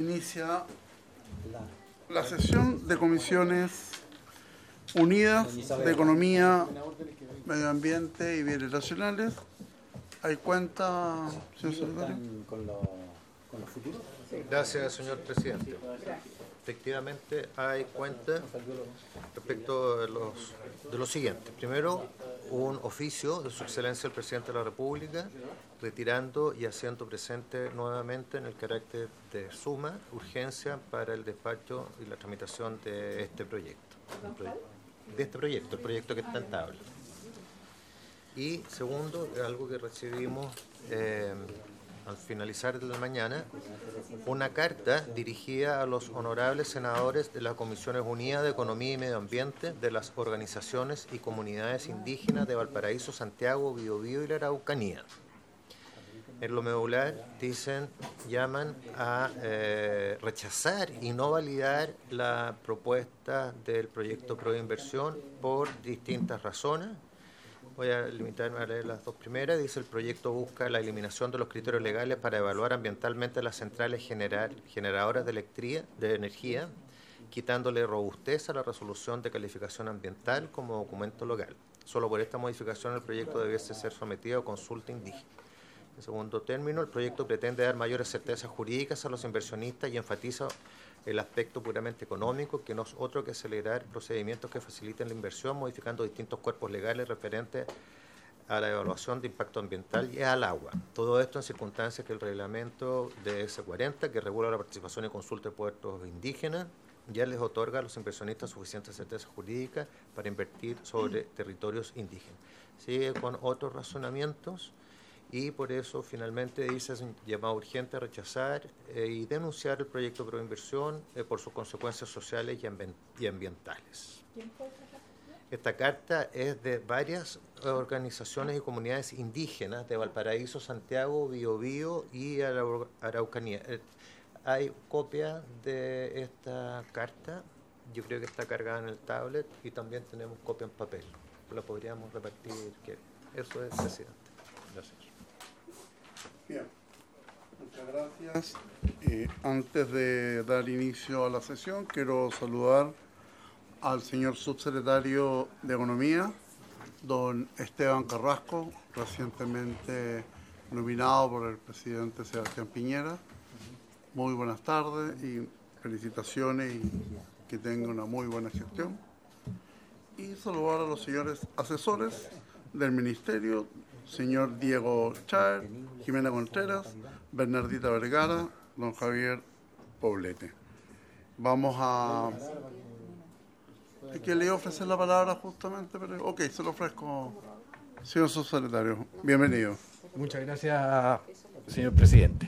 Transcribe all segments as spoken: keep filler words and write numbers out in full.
inicia la sesión de comisiones unidas de Economía, Medio Ambiente y Bienes Nacionales. ¿Hay cuenta, señor secretario? Gracias, señor presidente. Efectivamente, hay cuenta respecto de, los, de lo siguiente. Primero, un oficio de su excelencia el presidente de la República, retirando y haciendo presente nuevamente en el carácter de suma urgencia para el despacho y la tramitación de este proyecto. De este proyecto, el proyecto que está en tabla. Y segundo, algo que recibimos eh, al finalizar de la mañana, una carta dirigida a los honorables senadores de las Comisiones Unidas de Economía y Medio Ambiente de las organizaciones y comunidades indígenas de Valparaíso, Santiago, Biobío y la Araucanía. En lo medular dicen, llaman a eh, rechazar y no validar la propuesta del proyecto Proinversión por distintas razones. Voy a limitarme a leer las dos primeras. Dice: el proyecto busca la eliminación de los criterios legales para evaluar ambientalmente las centrales general, generadoras de, electría, de energía, quitándole robustez a la resolución de calificación ambiental como documento local. Solo por esta modificación el proyecto debiese ser sometido a consulta indígena. En segundo término, el proyecto pretende dar mayores certezas jurídicas a los inversionistas y enfatiza el aspecto puramente económico, que no es otro que acelerar procedimientos que faciliten la inversión, modificando distintos cuerpos legales referentes a la evaluación de impacto ambiental y al agua. Todo esto en circunstancias que el reglamento de ese cuarenta, que regula la participación y consulta de puertos indígenas, ya les otorga a los inversionistas suficientes certezas jurídicas para invertir sobre territorios indígenas. Sigue con otros razonamientos. Y por eso finalmente dice: es un llamado urgente a rechazar eh, y denunciar el proyecto de Proinversión eh, por sus consecuencias sociales y, ambi y ambientales. Esta carta es de varias organizaciones y comunidades indígenas de Valparaíso, Santiago, Biobío y Arau Araucanía. Eh, hay copia de esta carta, yo creo que está cargada en el tablet, y también tenemos copia en papel. La podríamos repartir. Que eso es, presidente. Gracias. Bien, muchas gracias. Eh, antes de dar inicio a la sesión, quiero saludar al señor subsecretario de Economía, don Esteban Carrasco, recientemente nominado por el presidente Sebastián Piñera. Muy buenas tardes y felicitaciones, y que tenga una muy buena gestión. Y saludar a los señores asesores del Ministerio, señor Diego Chaer, Jimena Contreras, Bernardita Vergara, don Javier Poblete. Vamos a... ¿Es que le iba a ofrecer la palabra justamente? Pero... Ok, se lo ofrezco, señor subsecretario. Bienvenido. Muchas gracias, señor presidente.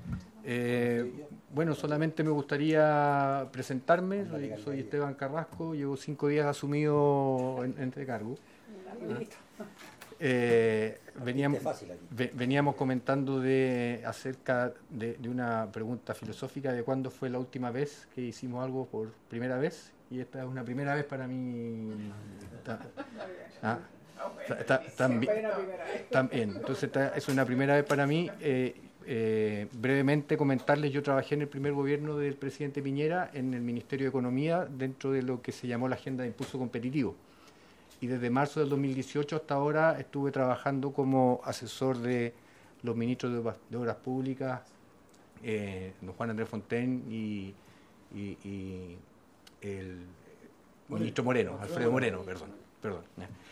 Eh, bueno, solamente me gustaría presentarme. Soy, soy Esteban Carrasco, llevo cinco días asumido en, en este cargo. ¿Ah? Eh, veníamos, veníamos comentando de acerca de, de una pregunta filosófica de cuándo fue la última vez que hicimos algo por primera vez, y esta es una primera vez para mí. Ta, ah, ta, ta, también, también, entonces ta, es una primera vez para mí. Eh, eh, brevemente comentarles, yo trabajé en el primer gobierno del presidente Piñera en el Ministerio de Economía dentro de lo que se llamó la Agenda de Impulso Competitivo. Y desde marzo del dos mil dieciocho hasta ahora estuve trabajando como asesor de los ministros de, de Obras Públicas, eh, don Juan Andrés Fontaine y, y, y el ministro Moreno, Alfredo Moreno, perdón. perdón.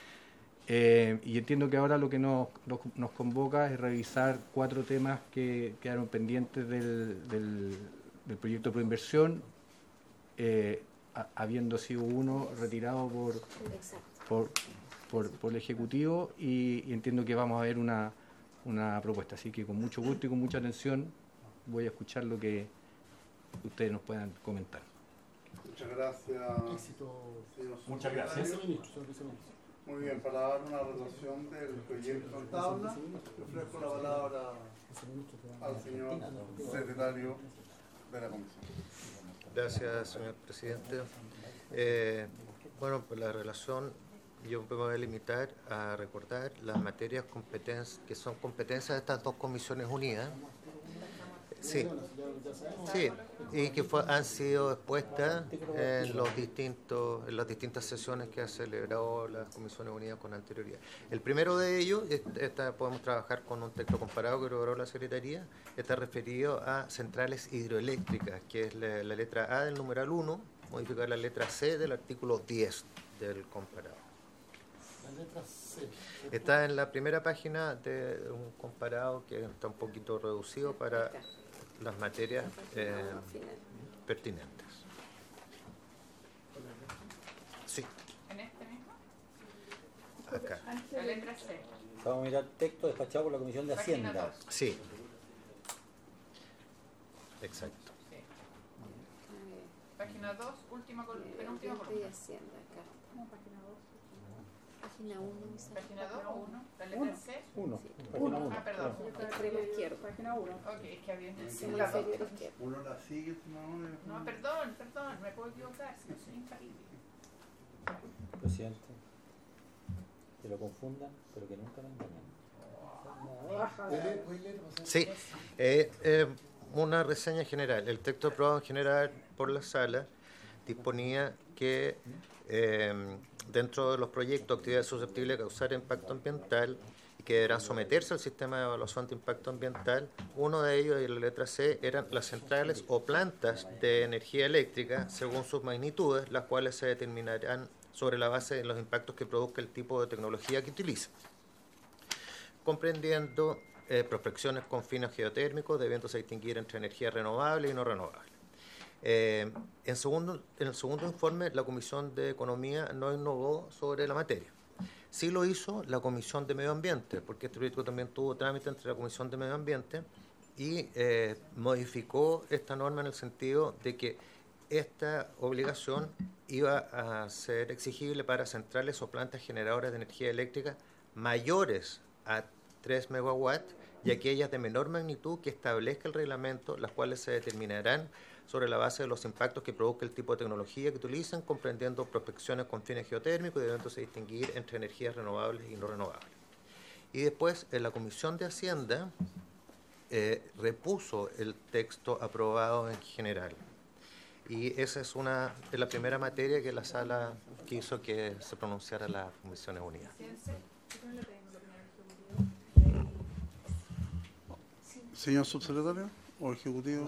Eh, y entiendo que ahora lo que nos, nos, nos convoca es revisar cuatro temas que quedaron pendientes del, del, del proyecto de Proinversión, eh, a, habiendo sido uno retirado por... Por, por, por el Ejecutivo, y, y entiendo que vamos a ver una, una propuesta. Así que con mucho gusto y con mucha atención voy a escuchar lo que ustedes nos puedan comentar. Muchas gracias. Señor Muchas gracias. Muy bien, para dar una relación del proyecto en tabla, le ofrezco la palabra al señor secretario de la Comisión. Gracias, señor presidente. Eh, bueno, pues la relación... Yo me voy a limitar a recordar las materias competencias que son competencias de estas dos comisiones unidas. Sí, sí, y que fue, han sido expuestas en, los distintos, en las distintas sesiones que ha celebrado las Comisiones Unidas con anterioridad. El primero de ellos, esta, podemos trabajar con un texto comparado que elaboró la Secretaría, está referido a centrales hidroeléctricas, que es la, la letra A del numeral uno, modificar la letra C del artículo diez del comparado. La letra C. Está en la primera página de un comparado que está un poquito reducido para las materias eh, pertinentes. Sí. ¿En este mismo? Acá. La letra C. Vamos a mirar texto despachado por la Comisión de Hacienda. Sí. Exacto. Sí. Página dos, última columna, penúltima columna. Página uno. Página dos o uno. La letra C. uno. uno. Ah, perdón. Extremo izquierdo. Página uno. Ok, es que había Extremo la dos. inferior izquierdo. Uno la sigue, estimado. No, perdón, perdón, me puedo equivocar, si no soy infalible. Presidente, que lo confundan, pero que nunca me engañen. Sí. Eh, eh, una reseña general. El texto aprobado en general por la sala disponía que eh, dentro de los proyectos, actividades susceptibles de causar impacto ambiental y que deberán someterse al sistema de evaluación de impacto ambiental, uno de ellos, en la letra C, eran las centrales o plantas de energía eléctrica según sus magnitudes, las cuales se determinarán sobre la base de los impactos que produzca el tipo de tecnología que utilice, comprendiendo eh, prospecciones con fines geotérmicos, debiéndose distinguir entre energía renovable y no renovable. Eh, en, segundo, en el segundo informe, la Comisión de Economía no innovó sobre la materia. Sí lo hizo la Comisión de Medio Ambiente, porque este proyecto también tuvo trámite entre la Comisión de Medio Ambiente y eh, modificó esta norma en el sentido de que esta obligación iba a ser exigible para centrales o plantas generadoras de energía eléctrica mayores a tres megawatts y aquellas de menor magnitud que establezca el reglamento, las cuales se determinarán sobre la base de los impactos que produzca el tipo de tecnología que utilicen, comprendiendo prospecciones con fines geotérmicos y debiéndose distinguir entre energías renovables y no renovables. Y después, en la Comisión de Hacienda, eh, repuso el texto aprobado en general. Y esa es una de la primera materia que la sala quiso que se pronunciara la Comisiones Unidas. Señor subsecretario o ejecutivo.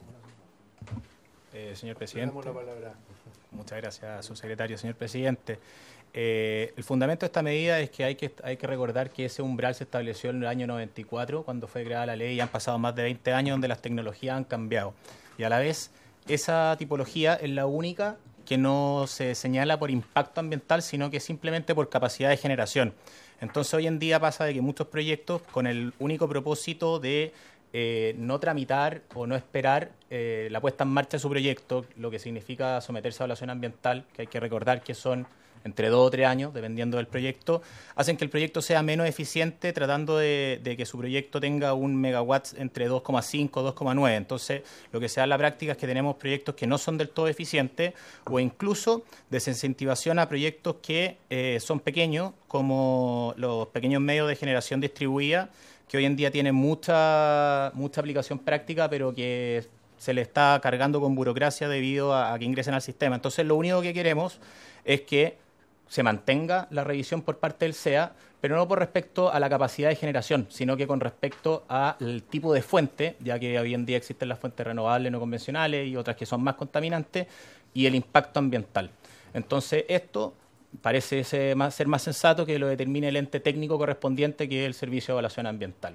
Eh, señor presidente. Muchas gracias, subsecretario. Señor presidente, eh, el fundamento de esta medida es que hay, que hay que recordar que ese umbral se estableció en el año noventa y cuatro, cuando fue creada la ley, y han pasado más de veinte años donde las tecnologías han cambiado. Y a la vez, esa tipología es la única que no se señala por impacto ambiental, sino que simplemente por capacidad de generación. Entonces, hoy en día pasa de que muchos proyectos, con el único propósito de eh, no tramitar o no esperar eh, la puesta en marcha de su proyecto, lo que significa someterse a evaluación ambiental, que hay que recordar que son entre dos o tres años, dependiendo del proyecto, hacen que el proyecto sea menos eficiente, tratando de, de que su proyecto tenga un megawatt entre dos coma cinco, dos coma nueve. Entonces, lo que se da en la práctica es que tenemos proyectos que no son del todo eficientes, o incluso desincentivación a proyectos que eh, son pequeños, como los pequeños medios de generación distribuida, que hoy en día tienen mucha, mucha aplicación práctica, pero que se le está cargando con burocracia debido a, a que ingresen al sistema. Entonces, lo único que queremos es que se mantenga la revisión por parte del C E A, pero no por respecto a la capacidad de generación, sino que con respecto al tipo de fuente, ya que hoy en día existen las fuentes renovables no convencionales y otras que son más contaminantes, y el impacto ambiental. Entonces, esto parece ser más, ser más sensato que lo determine el ente técnico correspondiente, que es el Servicio de Evaluación Ambiental.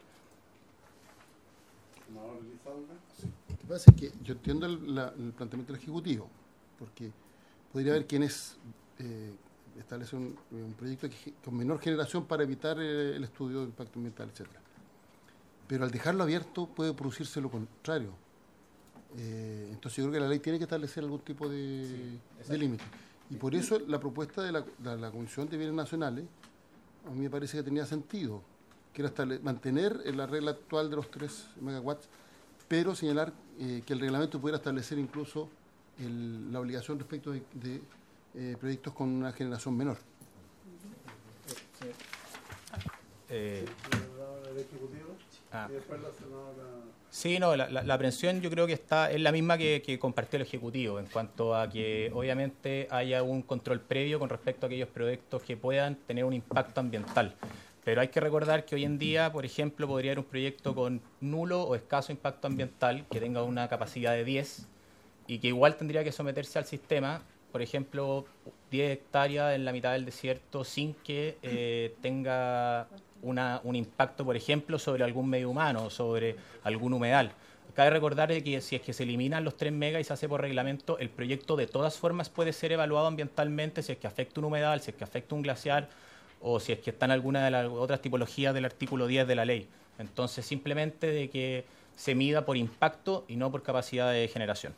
Lo que pasa es que yo entiendo el, la, el planteamiento del Ejecutivo, porque podría haber quienes eh, establecen un, un proyecto que, con menor generación para evitar eh, el estudio de impacto ambiental, etcétera. Pero al dejarlo abierto puede producirse lo contrario. Eh, entonces yo creo que la ley tiene que establecer algún tipo de, sí, de límite. Y por eso la propuesta de la, de la Comisión de Bienes Nacionales a mí me parece que tenía sentido, que era mantener la regla actual de los tres megawatts, pero señalar eh, que el reglamento pudiera establecer incluso el, la obligación respecto de, de eh, proyectos con una generación menor. Eh, Ah. Y después la senadora... Sí, no, la, la, la aprehensión yo creo que está es la misma que, que compartió el Ejecutivo, en cuanto a que obviamente haya un control previo con respecto a aquellos proyectos que puedan tener un impacto ambiental. Pero hay que recordar que hoy en día, por ejemplo, podría haber un proyecto con nulo o escaso impacto ambiental que tenga una capacidad de diez y que igual tendría que someterse al sistema, por ejemplo, diez hectáreas en la mitad del desierto sin que eh, tenga una, un impacto, por ejemplo, sobre algún medio humano, sobre algún humedal. Cabe recordar que si es que se eliminan los tres megas y se hace por reglamento, el proyecto de todas formas puede ser evaluado ambientalmente si es que afecta un humedal, si es que afecta un glaciar, o si es que está en alguna de las otras tipologías del artículo diez de la ley. Entonces, simplemente de que se mida por impacto y no por capacidad de generación.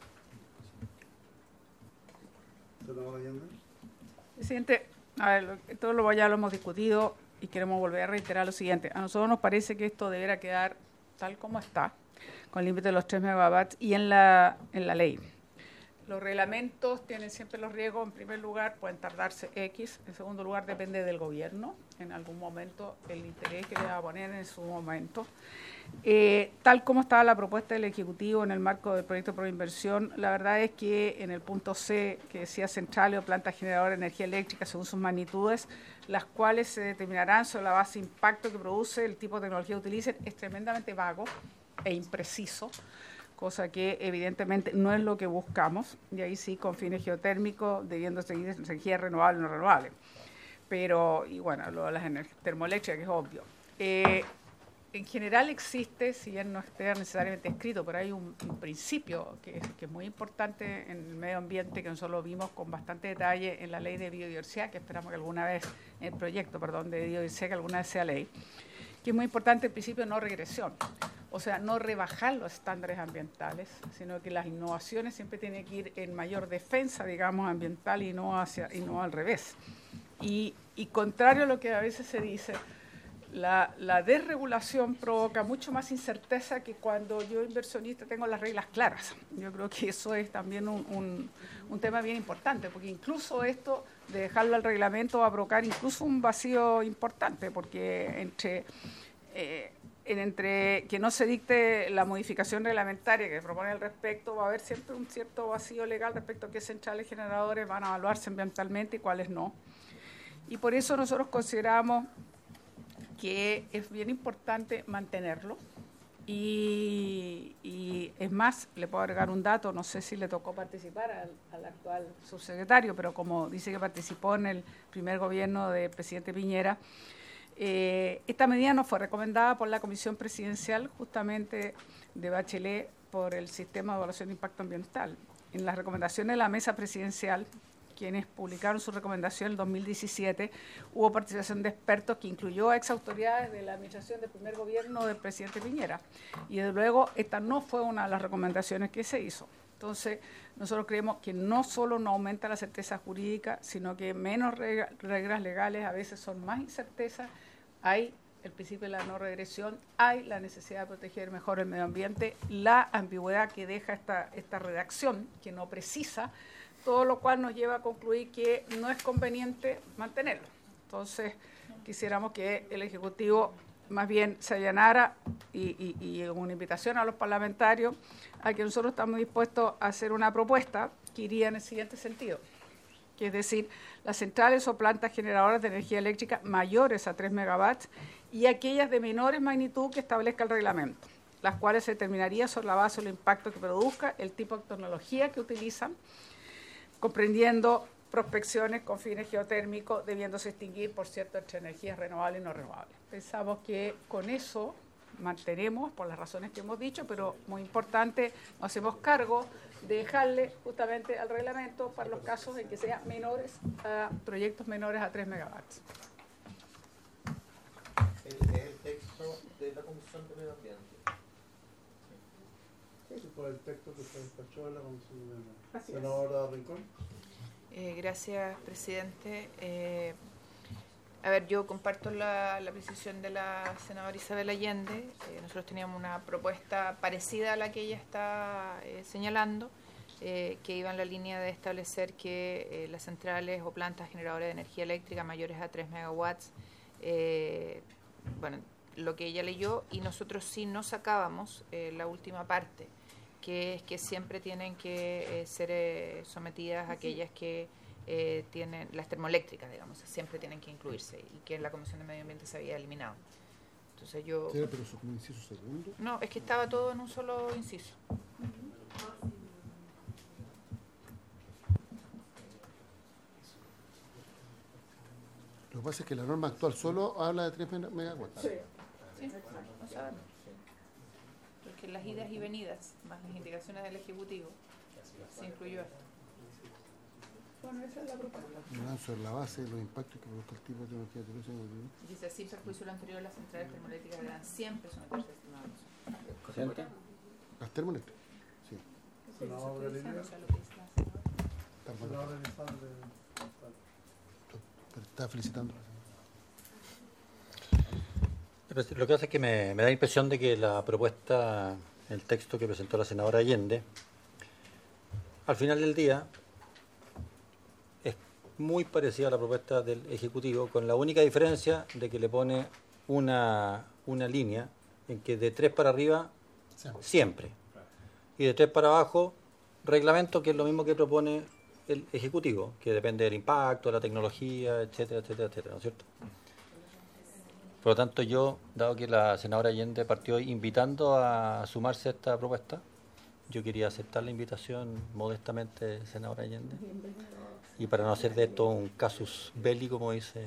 Presidente, a ver, todo lo ya lo hemos discutido y queremos volver a reiterar lo siguiente. A nosotros nos parece que esto deberá quedar tal como está, con el límite de los tres megawatts y en la, en la ley. Los reglamentos tienen siempre los riesgos. En primer lugar, pueden tardarse X. En segundo lugar, depende del gobierno. En algún momento, el interés que le va a poner en su momento. Eh, tal como estaba la propuesta del Ejecutivo en el marco del proyecto Pro Inversión, la verdad es que en el punto C, que decía centrales o plantas generadoras de energía eléctrica según sus magnitudes, las cuales se determinarán sobre la base de impacto que produce el tipo de tecnología que utilicen, es tremendamente vago e impreciso, cosa que evidentemente no es lo que buscamos, y ahí sí con fines geotérmicos, debiendo seguir energía renovable o no renovable. Pero, y bueno, lo de las energías termoeléctricas, que es obvio. Eh, en general existe, si bien no esté necesariamente escrito, pero hay un, un principio que es, que es muy importante en el medio ambiente, que nosotros lo vimos con bastante detalle en la ley de biodiversidad, que esperamos que alguna vez, en el proyecto, perdón, de biodiversidad, que alguna vez sea ley, que es muy importante el principio de no regresión. O sea, no rebajar los estándares ambientales, sino que las innovaciones siempre tienen que ir en mayor defensa, digamos, ambiental y no hacia y no al revés. Y, y contrario a lo que a veces se dice, la, la desregulación provoca mucho más incerteza que cuando yo, inversionista, tengo las reglas claras. Yo creo que eso es también un, un, un tema bien importante, porque incluso esto de dejarlo al reglamento va a provocar incluso un vacío importante, porque entre... Eh, En entre que no se dicte la modificación reglamentaria que propone al respecto, va a haber siempre un cierto vacío legal respecto a qué centrales generadores van a evaluarse ambientalmente y cuáles no. Y por eso nosotros consideramos que es bien importante mantenerlo. Y, y es más, le puedo agregar un dato, no sé si le tocó participar al, al actual subsecretario, pero como dice que participó en el primer gobierno del presidente Piñera, Eh, esta medida no fue recomendada por la Comisión Presidencial justamente de Bachelet por el Sistema de Evaluación de Impacto Ambiental. En las recomendaciones de la Mesa Presidencial, quienes publicaron su recomendación en el dos mil diecisiete, hubo participación de expertos que incluyó a exautoridades de la administración del primer gobierno del presidente Piñera. Y desde luego esta no fue una de las recomendaciones que se hizo. Entonces, nosotros creemos que no solo no aumenta la certeza jurídica, sino que menos reglas legales a veces son más incertezas. Hay el principio de la no regresión, hay la necesidad de proteger mejor el medio ambiente, la ambigüedad que deja esta, esta redacción, que no precisa, todo lo cual nos lleva a concluir que no es conveniente mantenerlo. Entonces, quisiéramos que el Ejecutivo más bien se allanara y, y, y una invitación a los parlamentarios a que nosotros estamos dispuestos a hacer una propuesta que iría en el siguiente sentido, que es decir, las centrales o plantas generadoras de energía eléctrica mayores a tres megawatts y aquellas de menores magnitud que establezca el reglamento, las cuales se determinaría sobre la base del impacto que produzca, el tipo de tecnología que utilizan, comprendiendo prospecciones con fines geotérmicos, debiéndose extinguir, por cierto, entre energías renovables y no renovables. Pensamos que con eso mantenemos, por las razones que hemos dicho, pero muy importante, nos hacemos cargo de dejarle justamente al reglamento para los casos en que sean menores a proyectos menores a tres megawatts. Es el texto de la Comisión de Medio Ambiente. Sí, por el texto que se despachó de la Comisión de Medio Ambiente. Así es. Senadora Rincón. Eh, gracias, presidente. Eh, a ver, yo comparto la, la precisión de la senadora Isabel Allende. Eh, nosotros teníamos una propuesta parecida a la que ella está eh, señalando, eh, que iba en la línea de establecer que eh, las centrales o plantas generadoras de energía eléctrica mayores a tres megawatts, eh, bueno, lo que ella leyó, y nosotros sí no sacábamos eh, la última parte, que es que siempre tienen que eh, ser eh, sometidas aquellas que eh, tienen, las termoeléctricas, digamos, siempre tienen que incluirse, y que en la Comisión de Medio Ambiente se había eliminado. Entonces yo... Sí, pero eso como inciso segundo. No, es que estaba todo en un solo inciso. Lo que pasa es que la norma actual solo habla de tres megawatts. Sí. Sí, o sea, porque las idas y venidas, más las indicaciones del Ejecutivo, se incluyó esto. Bueno, esa es la propuesta. No, sobre la base de los impactos que produzca el tipo de tecnología de teléfono. Dice, sin perjuicio lo anterior, las centrales termoeléctricas deberán siempre someterse a estimados. ¿Presidente? Las termoeléctricas, sí. Senador Galicia. Está bueno. Senador Elizalde. Pero está felicitando. Lo que hace es que me, me da la impresión de que la propuesta, el texto que presentó la senadora Allende, al final del día es muy parecida a la propuesta del Ejecutivo, con la única diferencia de que le pone una, una línea en que de tres para arriba Siempre. siempre, y de tres para abajo reglamento, que es lo mismo que propone el Ejecutivo, que depende del impacto, de la tecnología, etcétera, etcétera, etcétera, ¿no es cierto? Por lo tanto, yo, dado que la senadora Allende partió invitando a sumarse a esta propuesta, yo quería aceptar la invitación modestamente, senadora Allende, y para no hacer de esto un casus belli, como dice,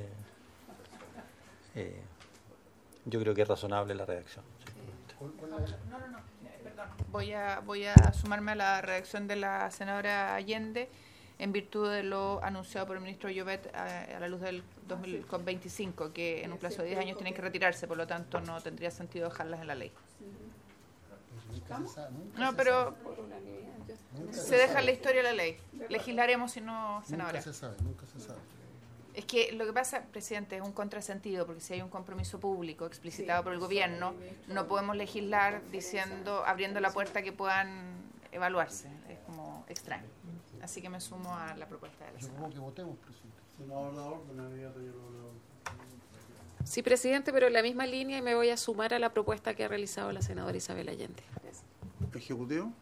eh, yo creo que es razonable la redacción. No, no, no, perdón. Voy a, voy a sumarme a la redacción de la senadora Allende en virtud de lo anunciado por el ministro Llobet a, a la luz del dos mil veinticinco, que en un plazo de diez años tienen que retirarse, por lo tanto no tendría sentido dejarlas en la ley. No, pero se deja en la historia la ley. Legislaremos si no, senadora. Nunca se sabe, nunca se sabe. Es que lo que pasa, presidente, es un contrasentido, porque si hay un compromiso público explicitado por el gobierno, no podemos legislar diciendo, abriendo la puerta que puedan evaluarse. Es como extraño. Así que me sumo a la propuesta de la Yo senadora. supongo que votemos, presidente. Senador la orden, inmediato yo lo leo. Sí, presidente, pero en la misma línea, y me voy a sumar a la propuesta que ha realizado la senadora Isabel Allende. Ejecutivo.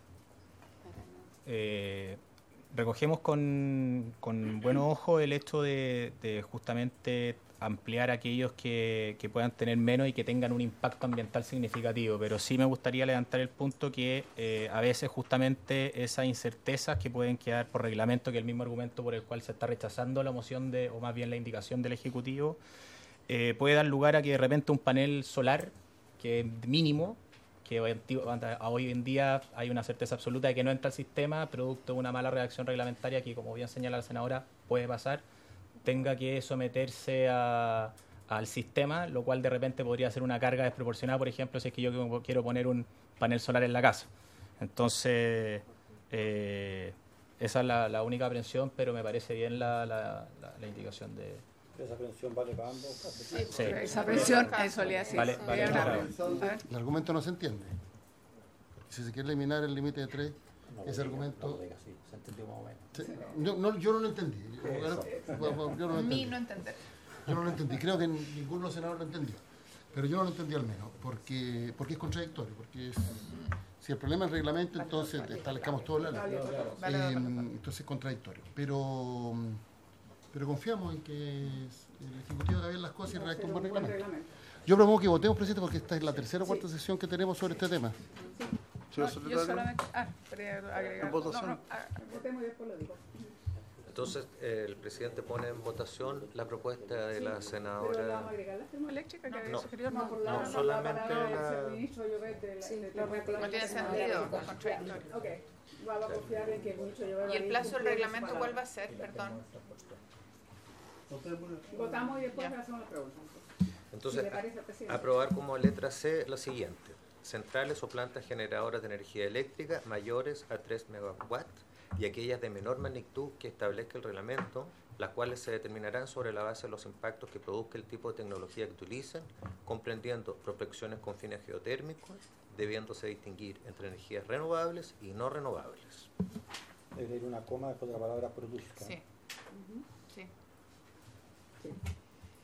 Eh, recogemos con, con buen ojo el hecho de, de justamente ampliar a aquellos que, que puedan tener menos y que tengan un impacto ambiental significativo, pero sí me gustaría levantar el punto que eh, a veces justamente esas incertezas que pueden quedar por reglamento, que es el mismo argumento por el cual se está rechazando la moción de, o más bien la indicación del Ejecutivo, eh, puede dar lugar a que de repente un panel solar, que es mínimo, que hoy, hoy en día hay una certeza absoluta de que no entra al sistema, producto de una mala redacción reglamentaria que, como bien señala la senadora, puede pasar, tenga que someterse a, al sistema, lo cual de repente podría ser una carga desproporcionada, por ejemplo, si es que yo quiero poner un panel solar en la casa. Entonces, eh, esa es la, la única aprensión, pero me parece bien la, la, la, la indicación de... ¿Esa aprensión vale para ambos? Sí, Sí. Esa presión, eso le hace. Vale, vale, claro. El argumento no se entiende. Porque si se quiere eliminar el límite de tres, No, ese no, argumento... no lo diga así, se entendió más o menos. Sí, yo, no, yo no lo entendí. Yo, yo no lo Mi entendí. no entender. Yo no lo entendí. Creo que ninguno de los senadores lo entendió. Pero yo no lo entendí al menos, porque, porque es contradictorio. Porque es, si el problema es el reglamento, entonces establezcamos todo la ley. Eh, entonces es contradictorio. Pero, pero confiamos en que el Ejecutivo haga bien las cosas y redacte un buen reglamento. Yo propongo que votemos, presidente, porque esta es la tercera o cuarta sesión que tenemos sobre este tema. Señor No, yo secretario. solamente... Ah, quería agregar. En votación. No, no, ah, votemos y después lo digo. Entonces, eh, el presidente pone en votación la propuesta de la ¿Pero la vamos a senadora. agregar la termoeléctrica que había No. sugerido? No, por la- no, solamente para la- el ministro Llobet de la- Sí, de- lo de- retiro. No tiene sentido, contradictorio. Ok, vamos a confiar en que el ministro Llobet va ¿Y a el ir plazo del cumpliendo su reglamento palabra. cuál va a ser? Perdón. Votamos y después Ya. hacemos la pregunta. Entonces, Si le parece al presidente. aprobar como letra C la siguiente. Centrales o plantas generadoras de energía eléctrica mayores a tres megawatts y aquellas de menor magnitud que establezca el reglamento, las cuales se determinarán sobre la base de los impactos que produzca el tipo de tecnología que utilicen, comprendiendo prospecciones con fines geotérmicos, debiéndose distinguir entre energías renovables y no renovables. Debe ir una coma después de la palabra produzca. Sí. Sí.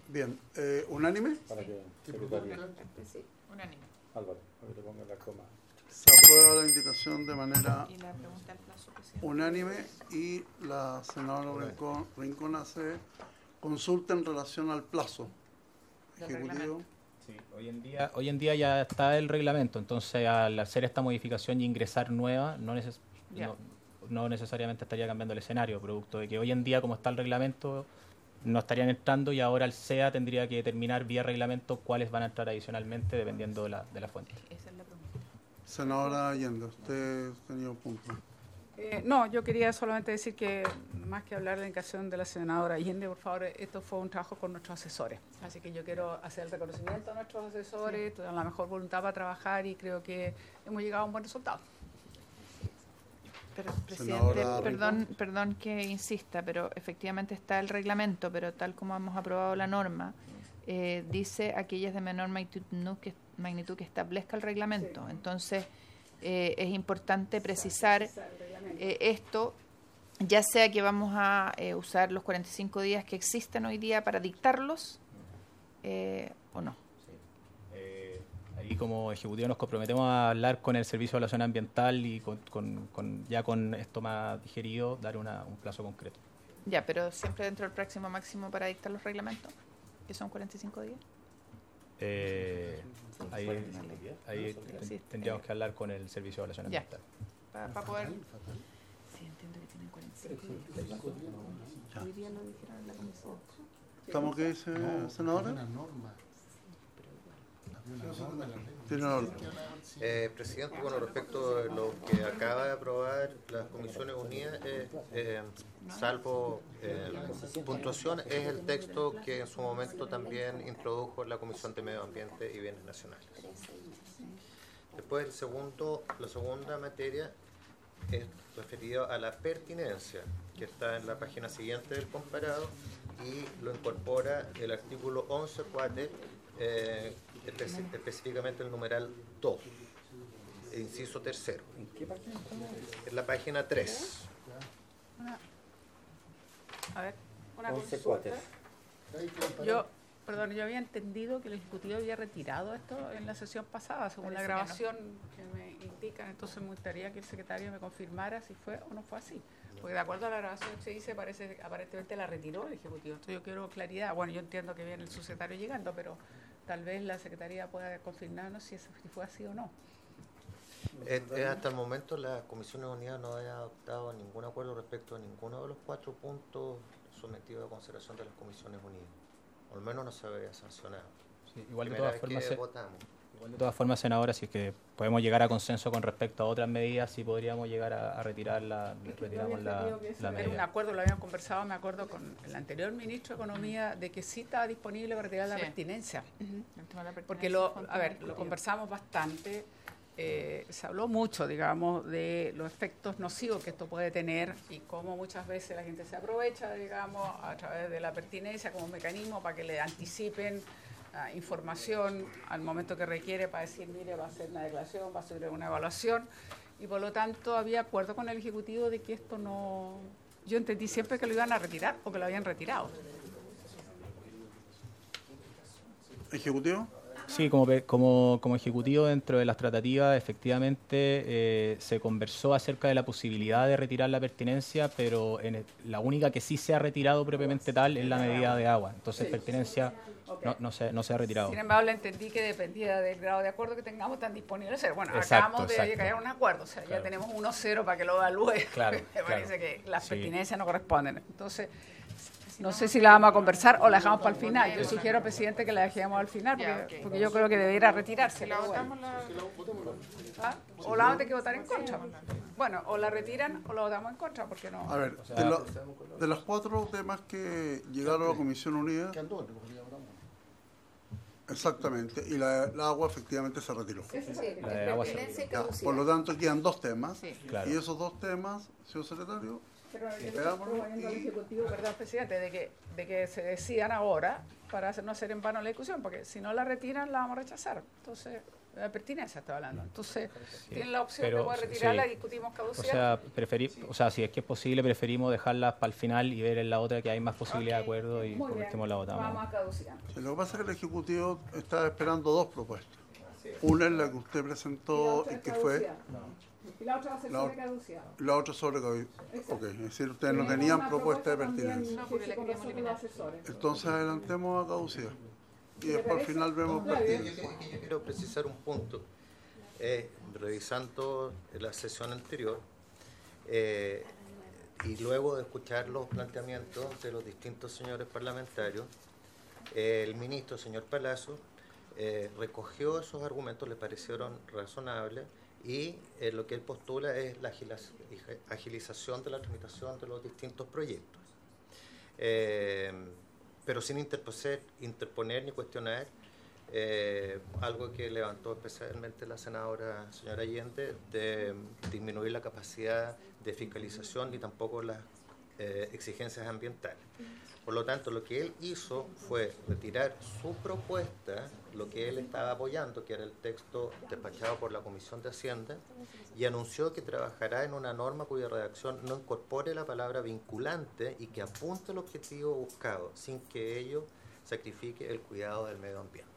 Bien, eh, ¿unánime? Para que secretario Sí, unánime. Álvaro, para que le ponga la coma. Se aprueba la invitación de manera Y la pregunta del plazo, presidente. unánime y la senadora Rincón, Rincón hace consulta en relación al plazo Del ejecutivo. reglamento. Sí, hoy en día, hoy en día ya está el reglamento, entonces al hacer esta modificación y ingresar nueva, no, neces Ya. no, no necesariamente estaría cambiando el escenario, producto de que hoy en día, como está el reglamento, no estarían entrando y ahora el C E A tendría que determinar vía reglamento cuáles van a entrar adicionalmente dependiendo de la, de la fuente. Esa es la pregunta. Senadora Allende, usted tenía un punto. Eh, no, yo quería solamente decir que, más que hablar de la indicación de la senadora Allende, por favor, esto fue un trabajo con nuestros asesores. Así que yo quiero hacer el reconocimiento a nuestros asesores, tuvieron la mejor voluntad para trabajar y creo que hemos llegado a un buen resultado. Pero, presidente, Senadora perdón, perdón que insista, pero efectivamente está el reglamento, pero tal como hemos aprobado la norma, eh, dice aquellas de menor magnitud que, magnitud que establezca el reglamento. Entonces, eh, es importante precisar eh, esto, ya sea que vamos a eh, usar los cuarenta y cinco días que existen hoy día para dictarlos eh, o no. Eh, ahí como ejecutivo nos comprometemos a hablar con el Servicio de Evaluación Ambiental y con, con, con, ya con esto más digerido, dar una, un plazo concreto. Ya, pero siempre dentro del próximo máximo para dictar los reglamentos, que son cuarenta y cinco días. Eh, ahí ahí Sí. tendríamos que hablar con el Servicio de Evaluación Ya. Ambiental. Para poder... Sí, entiendo que tienen cuarenta y cinco días. Hoy día lo dijeron en la comisión. ¿Estamos qué dice, senadora? Una norma. Tiene la orden. Eh, presidente, bueno, respecto de lo que acaba de aprobar las Comisiones Unidas, eh, eh, salvo eh, puntuación, es el texto que en su momento también introdujo la Comisión de Medio Ambiente y Bienes Nacionales. Después, el segundo, la segunda materia es referida a la pertinencia, que está en la página siguiente del comparado y lo incorpora el artículo once cuate, eh, especi específicamente el numeral dos, inciso tercero. En la página tres. Una, a ver, una once consulta. cuatro. Yo, perdón, yo había entendido que el Ejecutivo había retirado esto en la sesión pasada, según la Parece que no. grabación que me indican, entonces me gustaría que el secretario me confirmara si fue o no fue así. Porque de acuerdo a la grabación que se dice, parece que aparentemente la retiró el Ejecutivo. Entonces yo quiero claridad. Bueno, yo entiendo que viene el subsecretario llegando, pero tal vez la Secretaría pueda confirmarnos si, eso, si fue así o no. Eh, eh, hasta el momento la Comisiones Unidas no ha adoptado ningún acuerdo respecto a ninguno de los cuatro puntos sometidos a consideración de las Comisiones Unidas. O al menos no se había sancionado. Sí, igual de Primera todas vez formas, que se- votamos. igual de todas formas, senadora, si es que podemos llegar a consenso con respecto a otras medidas, sí podríamos llegar a, a retirar la, retiramos la, la Era un medida. acuerdo, lo habíamos conversado, me acuerdo, con el anterior ministro de Economía, de que sí estaba disponible para retirar la Sí. pertinencia. El tema de la Porque, pertinencia lo, fue un a tema ver, lo discutido. conversamos bastante, eh, se habló mucho, digamos, de los efectos nocivos que esto puede tener y cómo muchas veces la gente se aprovecha, digamos, a través de la pertinencia como mecanismo para que le anticipen ah, información al momento que requiere para decir, mire, va a ser una declaración, va a ser una evaluación, y por lo tanto había acuerdo con el Ejecutivo de que esto no... Yo entendí siempre que lo iban a retirar o que lo habían retirado. ¿Ejecutivo? Sí, como, pe- como, como ejecutivo dentro de las tratativas, efectivamente eh, se conversó acerca de la posibilidad de retirar la pertinencia, pero en el- la única que sí se ha retirado propiamente tal es la medida de agua. Entonces, pertinencia no, no, se, no se ha retirado. Sin embargo, le entendí que dependía del grado de acuerdo que tengamos tan disponible hacer. Bueno, Exacto, acabamos de exacto. llegar a un acuerdo, o sea, Claro. ya tenemos uno cero para que lo evalúe. Claro, Me parece claro. que las Sí. pertinencias no corresponden. Entonces, no sé si la vamos a conversar o la dejamos para el final. Yo sugiero, presidente, que la dejemos al final, porque, Ya, ok. porque yo creo que debería retirarse. Si la pero bueno. votamos, la... ¿Ah? O la vamos a tener que votar en contra. Bueno, o la retiran o la votamos en contra, porque no. A ver, de, la- de los cuatro temas que llegaron a la Comisión Unida, Quedan dos, porque ya hablamos. exactamente, y la, la agua efectivamente se retiró. La de agua se Pertinencia y Ya, caducidad. por lo tanto, quedan dos temas, Sí. Claro. y esos dos temas, señor secretario, Pero yo estoy veámoslo proponiendo al y- Ejecutivo, perdón, presidente, de que, de que se decidan ahora para hacer- no hacer en vano la discusión, porque si no la retiran la vamos a rechazar. Entonces, de pertinencia estaba hablando. Entonces, Sí, tienen la opción pero, de poder retirarla sí. y discutimos O caducidad. sea, preferir, o sea, si es que es posible, preferimos dejarlas para el final y ver en la otra que hay más posibilidad Ok, de acuerdo y muy por bien, último la votamos. Vamos a caducidad. Sí, lo que pasa es que el Ejecutivo está esperando dos propuestas. Una es la que usted presentó y que fue Y la otra va a ser La sobre otra- caducidad. la otra sobre COVID. Ok, es decir, ustedes no Tenemos tenían una propuesta de también pertinencia. No, porque que la se queríamos conversó con los asesores. Entonces adelantemos a caducidad. Y ¿Le después al parece? final vemos Está bien. pertinencia. Yo quiero precisar un punto. Eh, revisando la sesión anterior eh, y luego de escuchar los planteamientos de los distintos señores parlamentarios, eh, el ministro, señor Palazzo, eh, recogió esos argumentos, le parecieron razonables y eh, lo que él postula es la agiliz- agilización de la tramitación de los distintos proyectos. Eh, pero sin interponer, interponer ni cuestionar eh, algo que levantó especialmente la senadora señora Allende, de disminuir la capacidad de fiscalización ni tampoco las eh, exigencias ambientales. Por lo tanto, lo que él hizo fue retirar su propuesta, lo que él estaba apoyando, que era el texto despachado por la Comisión de Hacienda, y anunció que trabajará en una norma cuya redacción no incorpore la palabra vinculante y que apunte al objetivo buscado, sin que ello sacrifique el cuidado del medio ambiente.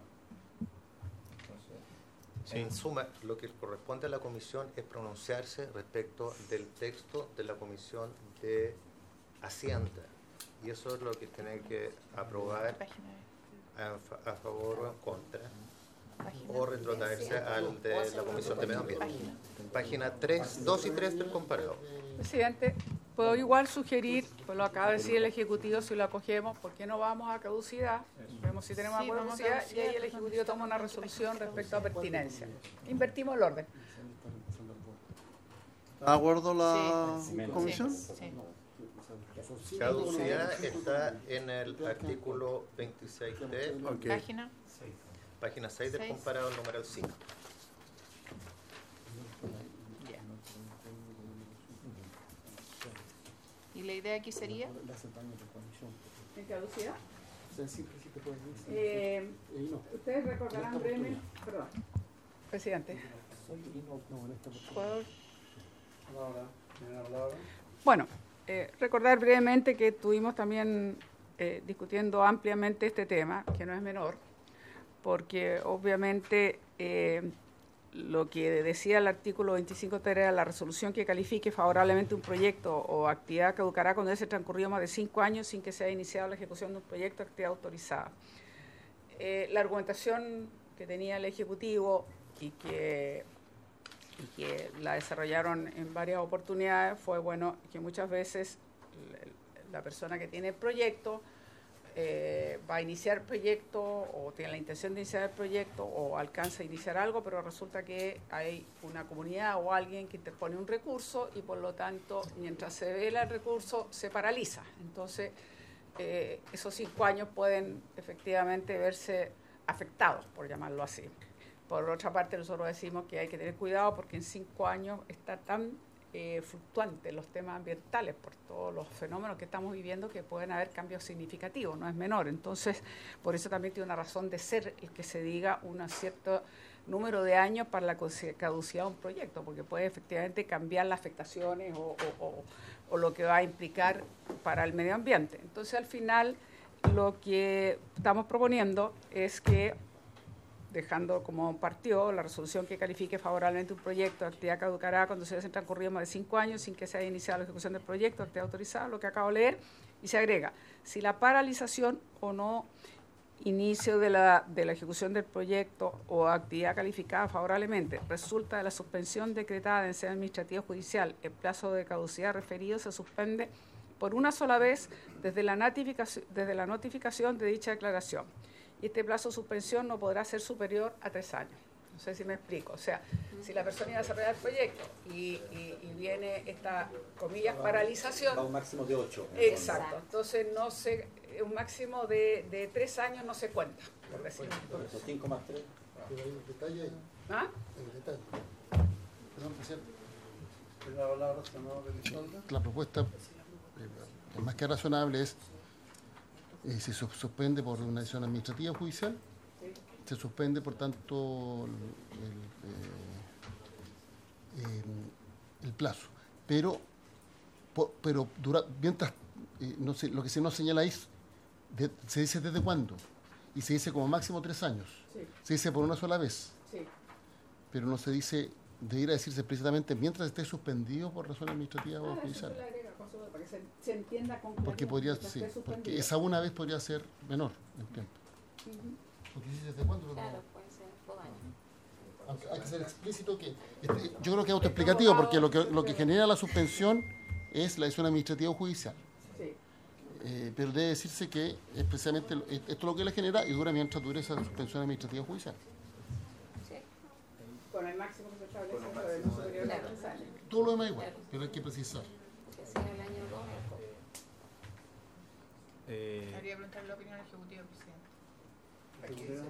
En suma, lo que corresponde a la Comisión es pronunciarse respecto del texto de la Comisión de Hacienda. Y eso es lo que tiene que aprobar Página, a, fa- a favor o en contra, página. o retrotraerse al de la Comisión de Medio Ambiente. Página tres, dos y tres del comparado. Presidente, puedo igual sugerir, pues lo acaba de decir el Ejecutivo, si lo acogemos, ¿por qué no vamos a caducidad? Vemos si tenemos Sí, a vamos a caducidad y caducidad, ahí el Ejecutivo toma una resolución respecto a pertinencia. Invertimos el orden. ¿Está de acuerdo la Sí. comisión? Sí, sí. Caducidad está en el artículo veintiséis D, Ok. Página. página seis del Seis. comparado número cinco. Ya. ¿Y la idea aquí sería? ¿En caducidad? Eh, ustedes recordarán brevemente, perdón, presidente. ¿Puedo? Bueno, eh, recordar brevemente que estuvimos también eh, discutiendo ampliamente este tema, que no es menor, porque obviamente eh, lo que decía el artículo veinticinco era la resolución que califique favorablemente un proyecto o actividad caducará cuando haya transcurrido más de cinco años sin que se haya iniciado la ejecución de un proyecto o actividad autorizada. Eh, la argumentación que tenía el Ejecutivo y que, y que la desarrollaron en varias oportunidades fue, bueno, que muchas veces la persona que tiene el proyecto eh, va a iniciar el proyecto o tiene la intención de iniciar el proyecto o alcanza a iniciar algo, pero resulta que hay una comunidad o alguien que interpone un recurso y por lo tanto, mientras se vela el recurso, se paraliza. Entonces, eh, esos cinco años pueden efectivamente verse afectados, por llamarlo así. Por otra parte, nosotros decimos que hay que tener cuidado porque en cinco años está tan eh, fluctuante los temas ambientales por todos los fenómenos que estamos viviendo que pueden haber cambios significativos, no es menor. Entonces, por eso también tiene una razón de ser el que se diga un cierto número de años para la caducidad de un proyecto, porque puede efectivamente cambiar las afectaciones o, o, o, o lo que va a implicar para el medio ambiente. Entonces, al final, lo que estamos proponiendo es que, dejando como partió la resolución que califique favorablemente un proyecto, actividad caducará cuando se hayan transcurrido más de cinco años sin que se haya iniciado la ejecución del proyecto, actividad autorizada, lo que acabo de leer, y se agrega, si la paralización o no inicio de la, de la ejecución del proyecto o actividad calificada favorablemente resulta de la suspensión decretada en sede administrativa judicial, el plazo de caducidad referido se suspende por una sola vez desde la notificación, desde la notificación de dicha declaración. Y este plazo de suspensión no podrá ser superior a tres años. No sé si me explico. O sea, si la persona iba a desarrollar el proyecto y, y, y viene esta, comillas, paralización. Va un máximo de ocho. Exacto. Entonces, no se, un máximo de, de tres años no se cuenta, por decirlo. Esos cinco más tres. Pero hay un detalle ahí, ¿Ah? hay un detalle. Perdón, presidente. Tiene la palabra, senador Elizalde. La propuesta, eh, más que razonable, es eh, si se suspende por una decisión administrativa o judicial, se suspende, por tanto, el, el, eh, el plazo. Pero, po, pero dura, mientras, eh, no sé, lo que se nos señala es, de, se dice desde cuándo, y se dice como máximo tres años. Sí. Se dice por una sola vez. Sí. Pero no se dice, debería decirse explícitamente mientras esté suspendido por razón administrativa o judicial. Para que se, se entienda con porque podría, sí, porque esa una vez podría ser menor en tiempo. Uh-huh. Porque si desde cuándo, claro, puede ser dos años. Aunque hay que ser explícito que este, yo creo que es autoexplicativo, porque lo que lo que genera la suspensión es la decisión administrativa o judicial. Sí. Eh, pero debe decirse que especialmente esto es lo que le genera y dura mientras dure esa suspensión administrativa o judicial. Sí. Con el máximo que se establece de no superior a tres años. Todo lo demás igual, pero hay que precisar. El año dos. Eh, Habría preguntar la opinión ejecutiva, presidente.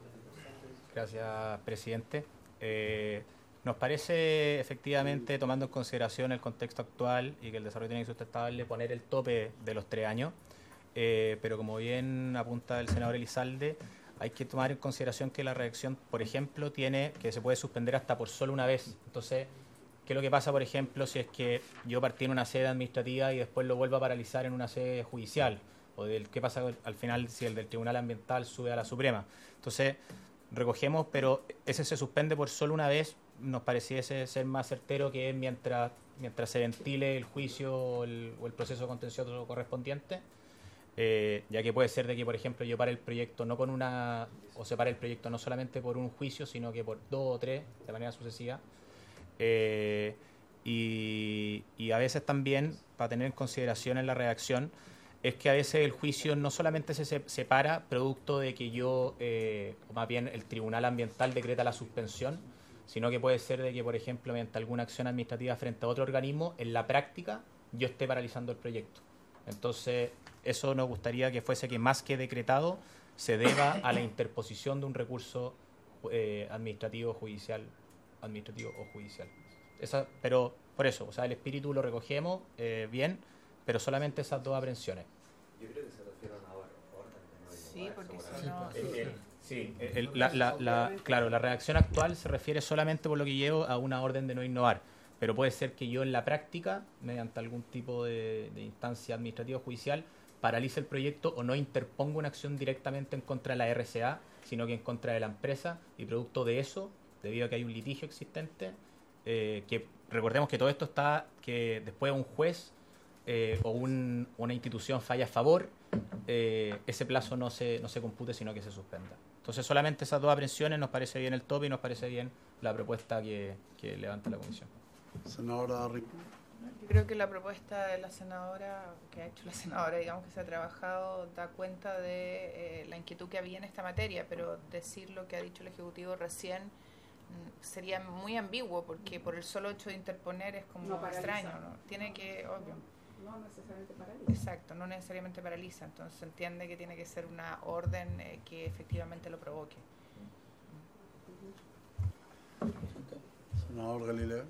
Gracias, presidente. Eh, nos parece, efectivamente, tomando en consideración el contexto actual y que el desarrollo tiene que ser sustentable, poner el tope de los tres años. Eh, pero como bien apunta el senador Elizalde, hay que tomar en consideración que la redacción, por ejemplo, tiene que se puede suspender hasta por solo una vez. Entonces, ¿qué es lo que pasa, por ejemplo, si es que yo partí en una sede administrativa y después lo vuelvo a paralizar en una sede judicial? O del qué pasa al final si el del Tribunal Ambiental sube a la Suprema. Entonces, recogemos, pero ese se suspende por solo una vez, nos pareciese ser más certero que mientras mientras se ventile el juicio o el, o el proceso contencioso correspondiente, eh, ya que puede ser de que, por ejemplo, yo pare el proyecto no con una, o se pare el proyecto no solamente por un juicio, sino que por dos o tres, de manera sucesiva. Eh, y, y a veces también, para tener en consideración en la redacción, es que a veces el juicio no solamente se separa producto de que yo, eh, o más bien el Tribunal Ambiental decreta la suspensión, sino que puede ser de que, por ejemplo, mediante alguna acción administrativa frente a otro organismo, en la práctica yo esté paralizando el proyecto. Entonces, eso nos gustaría que fuese que más que decretado se deba a la interposición de un recurso eh, administrativo, judicial, administrativo o judicial. Esa, pero por eso, o sea, el espíritu lo recogemos eh, bien, pero solamente esas dos aprehensiones. Yo creo que se refiere a una orden de no sí, porque si no... Sí, el, sí el, la, la, la, claro, la redacción actual se refiere solamente, por lo que llevo, a una orden de no innovar, pero puede ser que yo en la práctica, mediante algún tipo de, de instancia administrativa o judicial, paralice el proyecto o no interponga una acción directamente en contra de la R C A, sino que en contra de la empresa, y producto de eso, debido a que hay un litigio existente, eh, que recordemos que todo esto está, que después un juez eh, o un, una institución falla a favor, eh, ese plazo no se, no se compute, sino que se suspenda. Entonces solamente esas dos aprehensiones nos parece bien el tope y nos parece bien la propuesta que, que levanta la comisión. Senadora Rico. Yo creo que la propuesta de la senadora, que ha hecho la senadora, digamos que se ha trabajado, da cuenta de eh, la inquietud que había en esta materia, pero decir lo que ha dicho el Ejecutivo recién mm, sería muy ambiguo, porque por el solo hecho de interponer es como no extraño, ¿no? Tiene que, obvio. No necesariamente paraliza. Exacto, no necesariamente paraliza, entonces se entiende que tiene que ser una orden eh, que efectivamente lo provoque. Senador Galileo.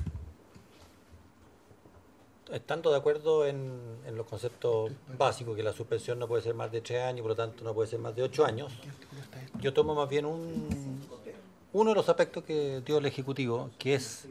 Estando de acuerdo en, en los conceptos básicos, que la suspensión no puede ser más de tres años, por lo tanto no puede ser más de ocho años, yo tomo más bien un, uno de los aspectos que dio el Ejecutivo, que es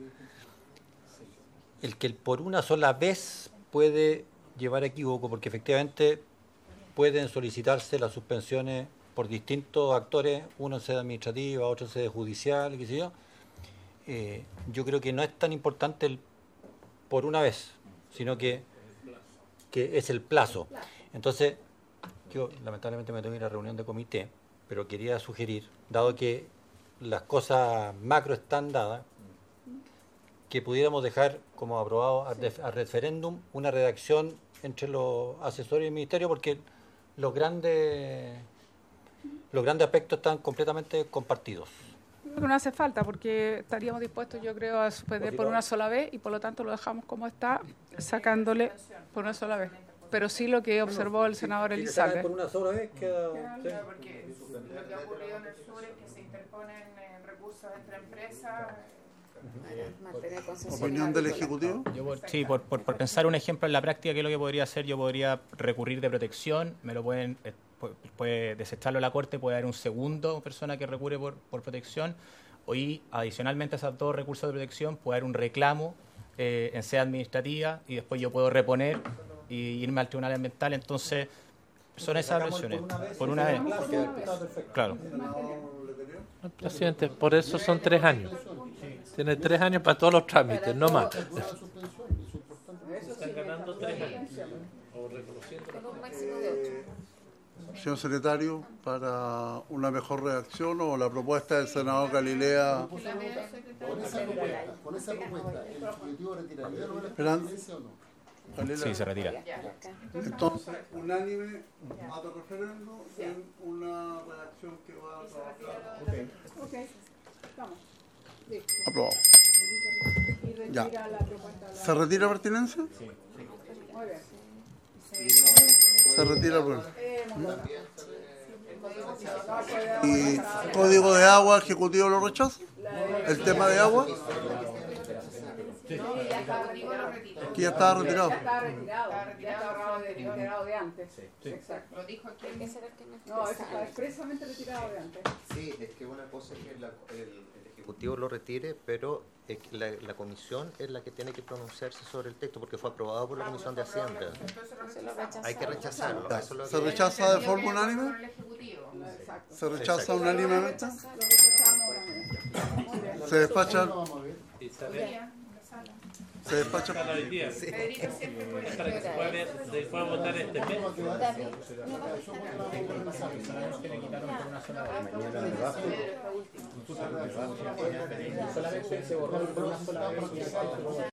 el que por una sola vez puede llevar a equívoco, porque efectivamente pueden solicitarse las suspensiones por distintos actores, uno en sede administrativa, otro en sede judicial, qué sé yo. Eh, yo creo que no es tan importante el por una vez, sino que, que es el plazo. Entonces, yo lamentablemente me tengo que ir a reunión de comité, pero quería sugerir, dado que las cosas macro están dadas, que pudiéramos dejar como aprobado al a referéndum una redacción entre los asesores y el ministerio, porque los grandes los grandes aspectos están completamente compartidos. Creo que no hace falta, porque estaríamos dispuestos, yo creo, a suspender por una sola vez y por lo tanto lo dejamos como está, sacándole por una sola vez. Pero sí lo que observó el senador Elizalde. Por una sola vez queda... Claro, porque lo que ha ocurrido en el sur es que se interponen eh, recursos entre empresas. ¿Opinión del Ejecutivo? Yo por, sí, por, por, por pensar un ejemplo en la práctica, ¿qué es lo que podría hacer? Yo podría recurrir de protección, me lo pueden puede, puede desecharlo la Corte, puede haber un segundo persona que recurre por, por protección, y adicionalmente a esos dos recursos de protección puede haber un reclamo eh, en sede administrativa y después yo puedo reponer y irme al Tribunal Ambiental. Entonces, son esas opciones. Por una vez. Claro. Presidente, por eso son tres años. Tiene tres años para todos los trámites, no más. Están ganando tres años. O reconociendo. Señor secretario, para una mejor redacción o la propuesta del senador Galilea. Con esa propuesta, con esa propuesta, ¿el Ejecutivo retiraría la presidencia o no? Galilea. Sí, se retira. Entonces, unánime a tu referendo en una redacción que va a trabajar. Okay. Okay. Vamos. Listo. Aprobado. Y retira Ya. la propuesta. ¿Se retira pertinencia? Sí. Muy bien. Se retira por... Eh, ¿Y código de agua, ejecutivo lo rechaza? ¿El tema de agua? Que ya estaba retirado. Ya estaba retirado. Ya estaba retirado de antes. Exacto. Lo dijo aquí. No, eso está expresamente retirado de antes. Sí, es que una cosa es que la- el, el Ejecutivo lo retire, pero es que la, la Comisión es la que tiene que pronunciarse sobre el texto porque fue aprobado por la Comisión de Hacienda. Hay que rechazarlo. Ya. Eso es lo ¿Se que- rechaza de forma unánime? Exacto. ¿Se rechaza Exacto. unánimemente? Lo rechazamos obviamente. Muy bien. ¿Se despacha? Y está bien. ¿Se despacha? Está hoy día. Sí. Es para que se pueda, ver- se pueda votar este mes. Solamente se borró por una sola vez.